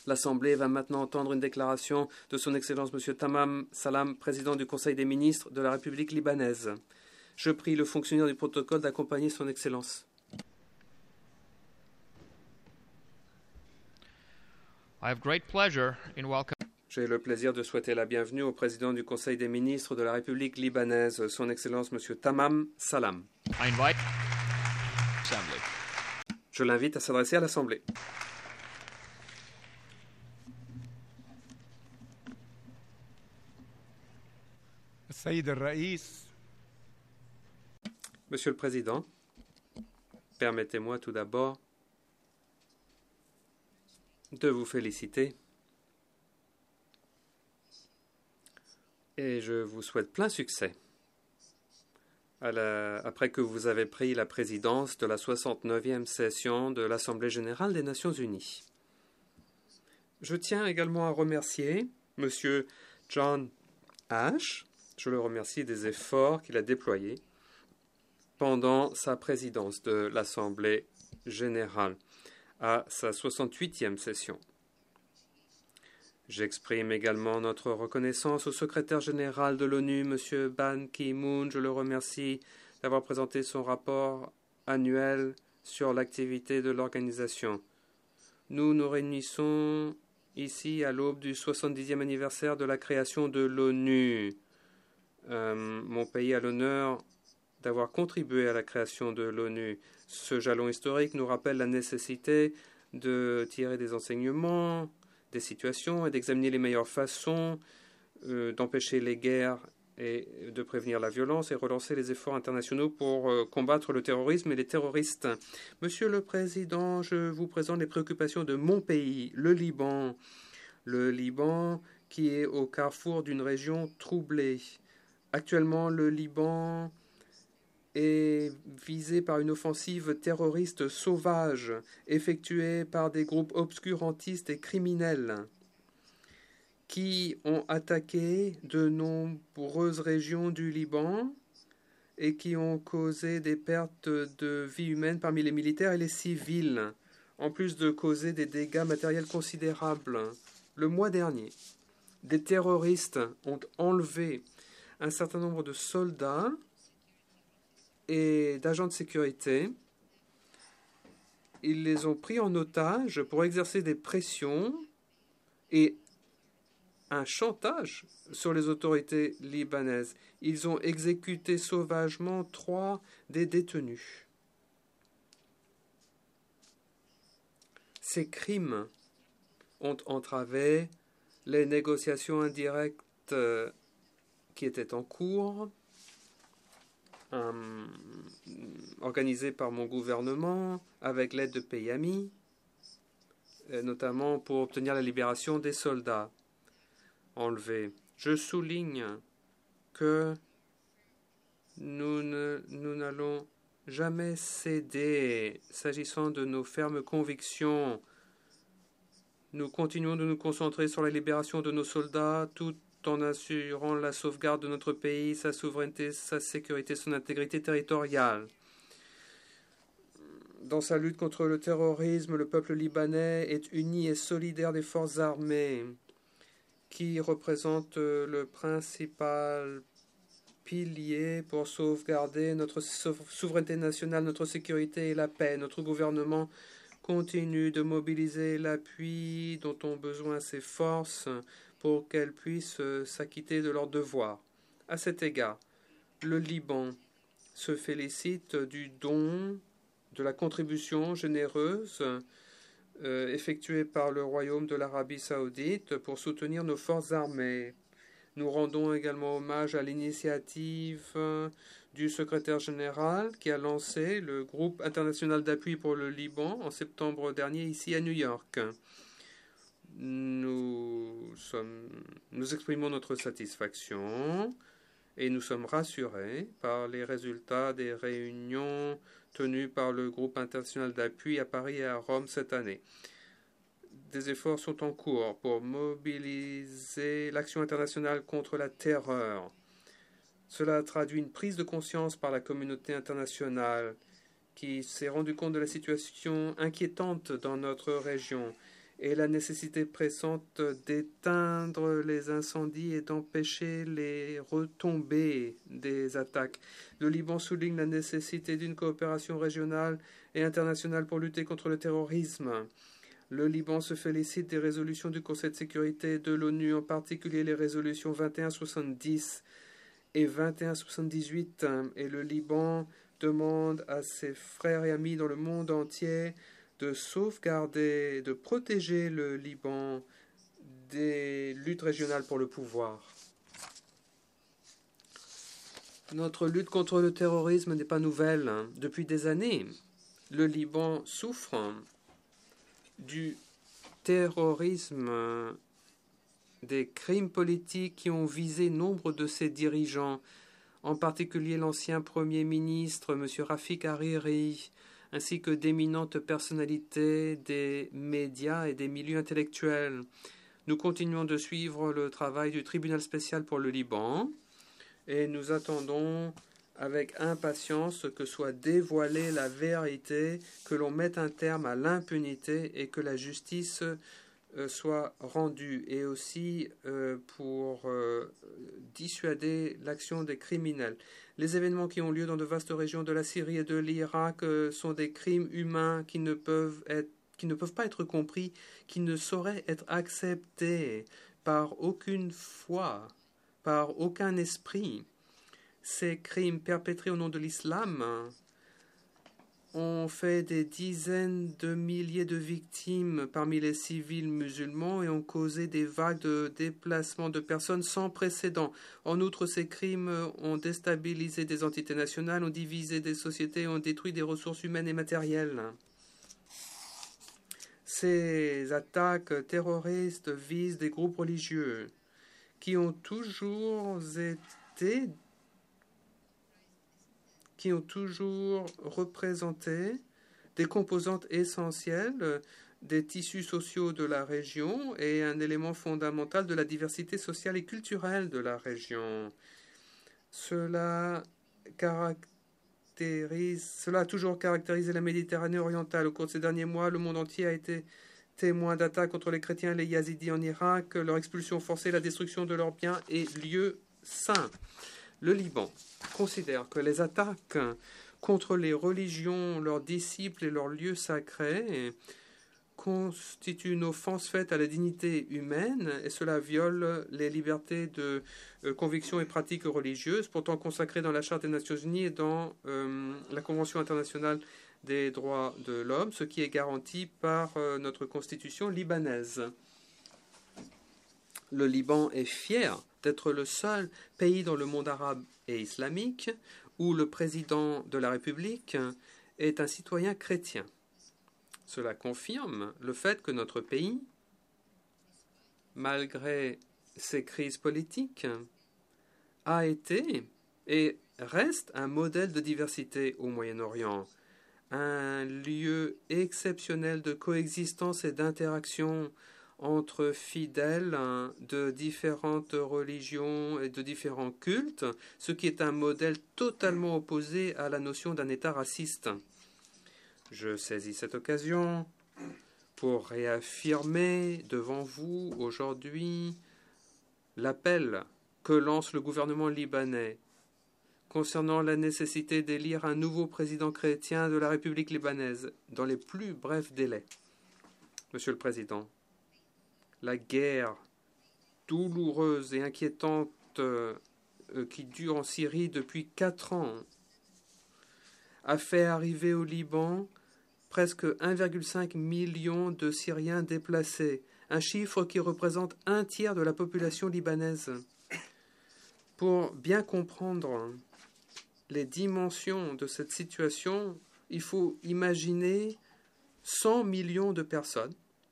L'Assemblée va maintenant entendre une déclaration de Son Excellence M. Tamam Salam, président du Conseil des ministres de la République libanaise. Je prie le fonctionnaire du protocole d'accompagner Son Excellence. J'ai le plaisir de souhaiter la bienvenue au président du Conseil des ministres de la République libanaise, Son Excellence M. Tamam Salam. Je l'invite à s'adresser à l'Assemblée. Monsieur le Président, permettez-moi tout d'abord de vous féliciter et je vous souhaite plein succès après que vous avez pris la présidence de la 69e session de l'Assemblée générale des Nations unies. Je tiens également à remercier M. John Ash. Je le remercie des efforts qu'il a déployés pendant sa présidence de l'Assemblée générale à sa 68e session. J'exprime également notre reconnaissance au secrétaire général de l'ONU, M. Ban Ki-moon. Je le remercie d'avoir présenté son rapport annuel sur l'activité de l'organisation. Nous nous réunissons ici à l'aube du 70e anniversaire de la création de l'ONU. Mon pays a l'honneur d'avoir contribué à la création de l'ONU. Ce jalon historique nous rappelle la nécessité de tirer des enseignements des situations et d'examiner les meilleures façons d'empêcher les guerres et de prévenir la violence et relancer les efforts internationaux pour combattre le terrorisme et les terroristes. Monsieur le Président, je vous présente les préoccupations de mon pays, le Liban. Le Liban qui est au carrefour d'une région troublée. Actuellement, le Liban est visé par une offensive terroriste sauvage effectuée par des groupes obscurantistes et criminels qui ont attaqué de nombreuses régions du Liban et qui ont causé des pertes de vies humaines parmi les militaires et les civils, en plus de causer des dégâts matériels considérables. Le mois dernier, des terroristes ont enlevé un certain nombre de soldats et d'agents de sécurité. Ils les ont pris en otage pour exercer des pressions et un chantage sur les autorités libanaises. Ils ont exécuté sauvagement 3 des détenus. Ces crimes ont entravé les négociations indirectes qui étaient en cours, organisées par mon gouvernement avec l'aide de pays amis, notamment pour obtenir la libération des soldats enlevés. Je souligne que nous n'allons jamais céder s'agissant de nos fermes convictions. Nous continuons de nous concentrer sur la libération de nos soldats tout en assurant la sauvegarde de notre pays, sa souveraineté, sa sécurité, son intégrité territoriale. Dans sa lutte contre le terrorisme, le peuple libanais est uni et solidaire des forces armées qui représentent le principal pilier pour sauvegarder notre souveraineté nationale, notre sécurité et la paix. Notre gouvernement continue de mobiliser l'appui dont ont besoin ces forces pour qu'elles puissent s'acquitter de leurs devoirs. À cet égard, le Liban se félicite du don, de la contribution généreuse effectuée par le Royaume de l'Arabie saoudite pour soutenir nos forces armées. Nous rendons également hommage à l'initiative du secrétaire général qui a lancé le groupe international d'appui pour le Liban en septembre dernier ici à New York. Nous exprimons notre satisfaction et nous sommes rassurés par les résultats des réunions tenues par le groupe international d'appui à Paris et à Rome cette année. Des efforts sont en cours pour mobiliser l'action internationale contre la terreur. Cela traduit une prise de conscience par la communauté internationale qui s'est rendu compte de la situation inquiétante dans notre région et la nécessité pressante d'éteindre les incendies et d'empêcher les retombées des attaques. Le Liban souligne la nécessité d'une coopération régionale et internationale pour lutter contre le terrorisme. Le Liban se félicite des résolutions du Conseil de sécurité de l'ONU, en particulier les résolutions 2170 et 2178, et le Liban demande à ses frères et amis dans le monde entier de sauvegarder, de protéger le Liban des luttes régionales pour le pouvoir. Notre lutte contre le terrorisme n'est pas nouvelle. Depuis des années, le Liban souffre du terrorisme, des crimes politiques qui ont visé nombre de ses dirigeants, en particulier l'ancien Premier ministre, M. Rafik Hariri, ainsi que d'éminentes personnalités des médias et des milieux intellectuels. Nous continuons de suivre le travail du tribunal spécial pour le Liban et nous attendons avec impatience que soit dévoilée la vérité, que l'on mette un terme à l'impunité et que la justice soit rendue, et aussi pour dissuader l'action des criminels. Les événements qui ont lieu dans de vastes régions de la Syrie et de l'Irak sont des crimes humains qui ne peuvent pas être compris, qui ne sauraient être acceptés par aucune foi, par aucun esprit. Ces crimes perpétrés au nom de l'islam ont fait des dizaines de milliers de victimes parmi les civils musulmans et ont causé des vagues de déplacements de personnes sans précédent. En outre, ces crimes ont déstabilisé des entités nationales, ont divisé des sociétés, ont détruit des ressources humaines et matérielles. Ces attaques terroristes visent des groupes religieux qui ont toujours représenté des composantes essentielles des tissus sociaux de la région et un élément fondamental de la diversité sociale et culturelle de la région. Cela a toujours caractérisé la Méditerranée orientale. Au cours de ces derniers mois, le monde entier a été témoin d'attaques contre les chrétiens et les yazidis en Irak, leur expulsion forcée, la destruction de leurs biens et lieux saints. Le Liban considère que les attaques contre les religions, leurs disciples et leurs lieux sacrés constituent une offense faite à la dignité humaine et cela viole les libertés de conviction et pratiques religieuses, pourtant consacrées dans la Charte des Nations Unies et dans la Convention internationale des droits de l'homme, ce qui est garanti par notre constitution libanaise. Le Liban est fier d'être le seul pays dans le monde arabe et islamique où le président de la République est un citoyen chrétien. Cela confirme le fait que notre pays, malgré ses crises politiques, a été et reste un modèle de diversité au Moyen-Orient, un lieu exceptionnel de coexistence et d'interaction entre fidèles de différentes religions et de différents cultes, ce qui est un modèle totalement opposé à la notion d'un État raciste. Je saisis cette occasion pour réaffirmer devant vous aujourd'hui l'appel que lance le gouvernement libanais concernant la nécessité d'élire un nouveau président chrétien de la République libanaise dans les plus brefs délais. Monsieur le Président, la guerre douloureuse et inquiétante qui dure en Syrie depuis 4 ans a fait arriver au Liban presque 1,5 million de Syriens déplacés, un chiffre qui représente 1/3 de la population libanaise. Pour bien comprendre les dimensions de cette situation, il faut imaginer 100 millions de personnes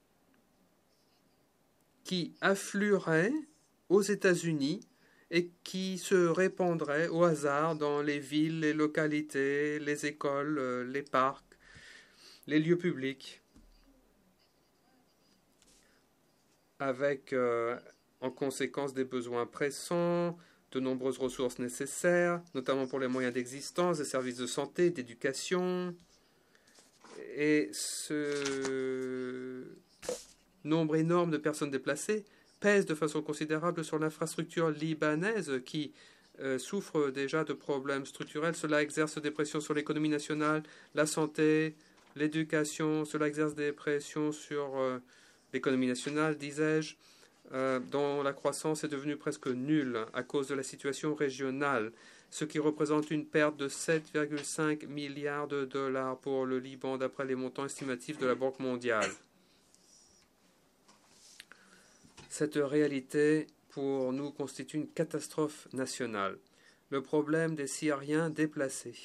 qui afflueraient aux États-Unis et qui se répandraient au hasard dans les villes, les localités, les écoles, les parcs, les lieux publics, avec en conséquence des besoins pressants, de nombreuses ressources nécessaires, notamment pour les moyens d'existence, des services de santé, d'éducation. Et nombre énorme de personnes déplacées pèse de façon considérable sur l'infrastructure libanaise qui souffre déjà de problèmes structurels. Cela exerce des pressions sur l'économie nationale, la santé, l'éducation. Cela exerce des pressions sur l'économie nationale, disais-je, dont la croissance est devenue presque nulle à cause de la situation régionale, ce qui représente une perte de 7,5 milliards de dollars pour le Liban, d'après les montants estimatifs de la Banque mondiale. Cette réalité, pour nous, constitue une catastrophe nationale. Le problème des Syriens déplacés,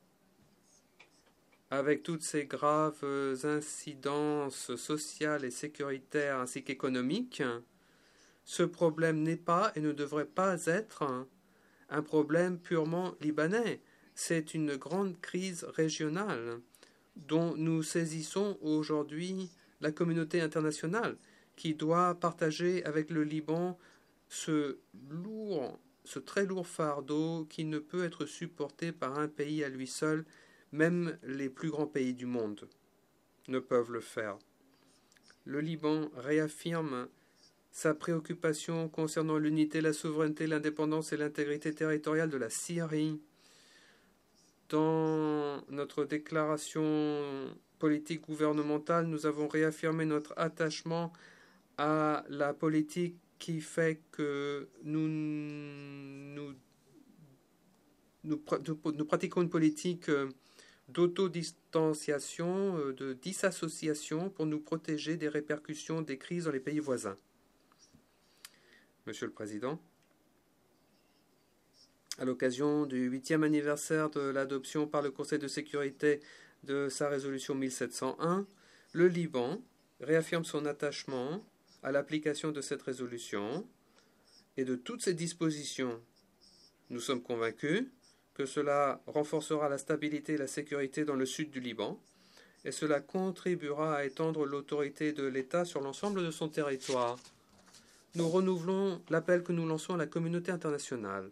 avec toutes ces graves incidences sociales et sécuritaires ainsi qu'économiques, ce problème n'est pas et ne devrait pas être un problème purement libanais. C'est une grande crise régionale dont nous saisissons aujourd'hui la communauté internationale qui doit partager avec le Liban ce très lourd fardeau qui ne peut être supporté par un pays à lui seul. Même les plus grands pays du monde ne peuvent le faire. Le Liban réaffirme sa préoccupation concernant l'unité, la souveraineté, l'indépendance et l'intégrité territoriale de la Syrie. Dans notre déclaration politique gouvernementale, nous avons réaffirmé notre attachement à la politique qui fait que nous pratiquons une politique d'autodistanciation, de disassociation pour nous protéger des répercussions des crises dans les pays voisins. Monsieur le Président, à l'occasion du 8e anniversaire de l'adoption par le Conseil de sécurité de sa résolution 1701, le Liban réaffirme son attachement à l'application de cette résolution et de toutes ses dispositions. Nous sommes convaincus que cela renforcera la stabilité et la sécurité dans le sud du Liban, et cela contribuera à étendre l'autorité de l'État sur l'ensemble de son territoire. Nous renouvelons l'appel que nous lançons à la communauté internationale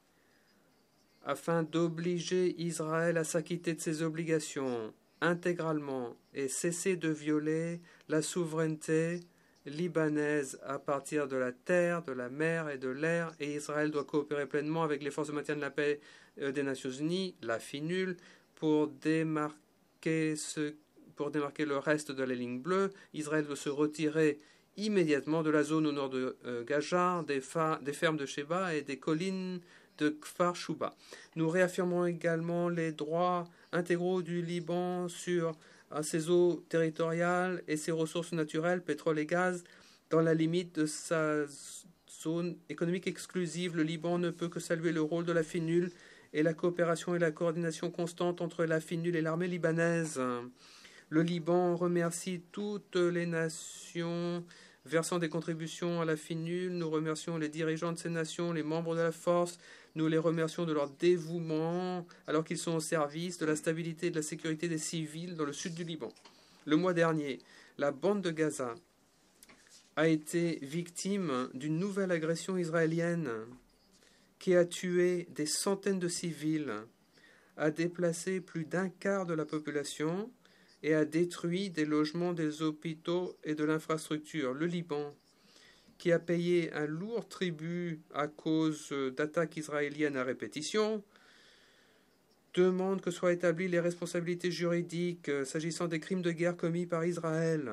afin d'obliger Israël à s'acquitter de ses obligations intégralement et cesser de violer la souveraineté libanaise à partir de la terre, de la mer et de l'air, et Israël doit coopérer pleinement avec les forces de maintien de la paix des Nations Unies, la FINUL, pour démarquer le reste de la ligne bleue. Israël doit se retirer immédiatement de la zone au nord de Gajar, des fermes de Sheba et des collines de Kfar Shuba. Nous réaffirmons également les droits intégraux du Liban sur ses eaux territoriales et ses ressources naturelles, pétrole et gaz, dans la limite de sa zone économique exclusive. Le Liban ne peut que saluer le rôle de la FINUL et la coopération et la coordination constante entre la FINUL et l'armée libanaise. Le Liban remercie toutes les nations versant des contributions à la FINUL. Nous remercions les dirigeants de ces nations, les membres de la force. Nous les remercions de leur dévouement alors qu'ils sont au service de la stabilité et de la sécurité des civils dans le sud du Liban. Le mois dernier, la bande de Gaza a été victime d'une nouvelle agression israélienne qui a tué des centaines de civils, a déplacé plus d'un quart de la population et a détruit des logements, des hôpitaux et de l'infrastructure. Le Liban, qui a payé un lourd tribut à cause d'attaques israéliennes à répétition, demande que soient établies les responsabilités juridiques s'agissant des crimes de guerre commis par Israël.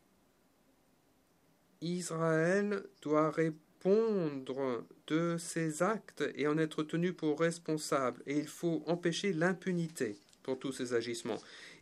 Israël doit répondre de ses actes et en être tenu pour responsable, et il faut empêcher l'impunité pour tous ces agissements.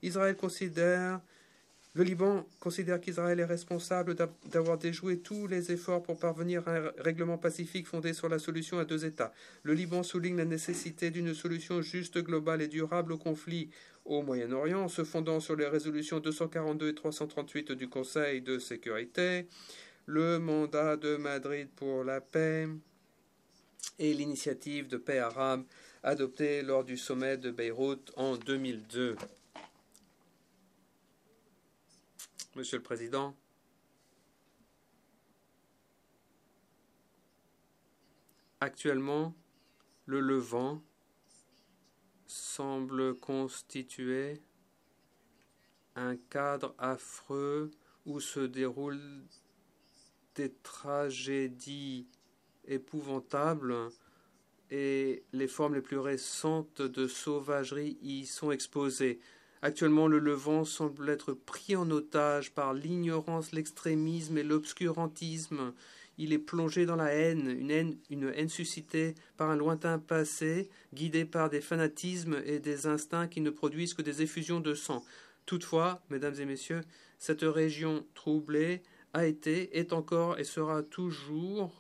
Le Liban considère qu'Israël est responsable d'avoir déjoué tous les efforts pour parvenir à un règlement pacifique fondé sur la solution à deux États. Le Liban souligne la nécessité d'une solution juste, globale et durable au conflit au Moyen-Orient, se fondant sur les résolutions 242 et 338 du Conseil de sécurité, le mandat de Madrid pour la paix et l'initiative de paix arabe adoptée lors du sommet de Beyrouth en 2002. Monsieur le Président, actuellement, le Levant semble constituer un cadre affreux où se déroulent des tragédies épouvantables et les formes les plus récentes de sauvagerie y sont exposées. Actuellement, le Levant semble être pris en otage par l'ignorance, l'extrémisme et l'obscurantisme. Il est plongé dans la haine, une haine suscitée par un lointain passé, guidée par des fanatismes et des instincts qui ne produisent que des effusions de sang. Toutefois, mesdames et messieurs, cette région troublée a été, est encore et sera toujours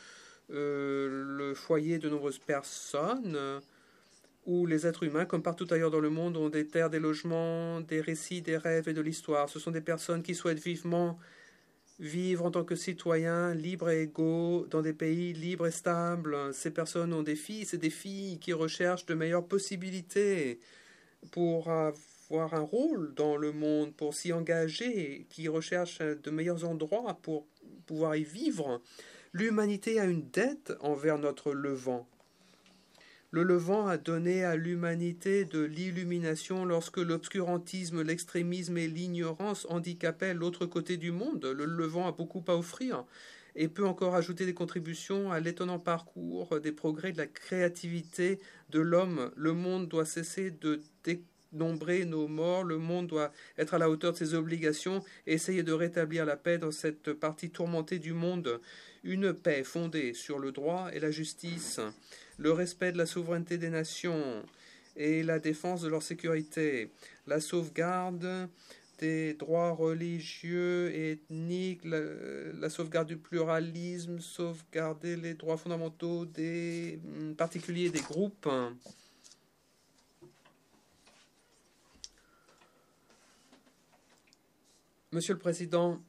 le foyer de nombreuses personnes où les êtres humains, comme partout ailleurs dans le monde, ont des terres, des logements, des récits, des rêves et de l'histoire. Ce sont des personnes qui souhaitent vivement vivre en tant que citoyens libres et égaux dans des pays libres et stables. Ces personnes ont des fils et des filles qui recherchent de meilleures possibilités pour avoir un rôle dans le monde, pour s'y engager, qui recherchent de meilleurs endroits pour pouvoir y vivre. L'humanité a une dette envers notre Levant. Le Levant a donné à l'humanité de l'illumination lorsque l'obscurantisme, l'extrémisme et l'ignorance handicapaient l'autre côté du monde. Le Levant a beaucoup à offrir et peut encore ajouter des contributions à l'étonnant parcours des progrès de la créativité de l'homme. Le monde doit cesser de dénombrer nos morts, le monde doit être à la hauteur de ses obligations et essayer de rétablir la paix dans cette partie tourmentée du monde. Une paix fondée sur le droit et la justice, le respect de la souveraineté des nations et la défense de leur sécurité, la sauvegarde des droits religieux et ethniques, la sauvegarde du pluralisme, sauvegarder les droits fondamentaux des particuliers et des groupes. Monsieur le Président,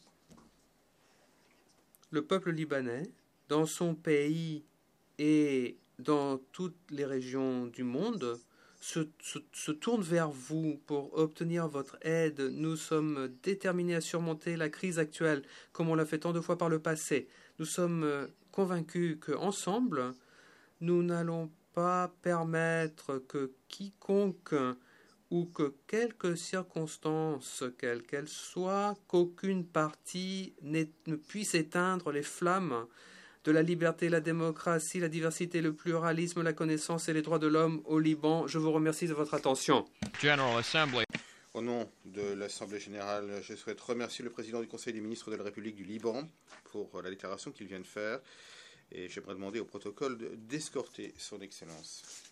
le peuple libanais, dans son pays et dans toutes les régions du monde, se tourne vers vous pour obtenir votre aide. Nous sommes déterminés à surmonter la crise actuelle, comme on l'a fait tant de fois par le passé. Nous sommes convaincus qu'ensemble, nous n'allons pas permettre que quiconque ou que quelque circonstance, quelle qu'elle soit, qu'aucune partie ne puisse éteindre les flammes de la liberté, la démocratie, la diversité, le pluralisme, la connaissance et les droits de l'homme au Liban. Je vous remercie de votre attention. General Assembly. Au nom de l'Assemblée générale, je souhaite remercier le président du Conseil des ministres de la République du Liban pour la déclaration qu'il vient de faire et j'aimerais demander au protocole d'escorter son Excellence.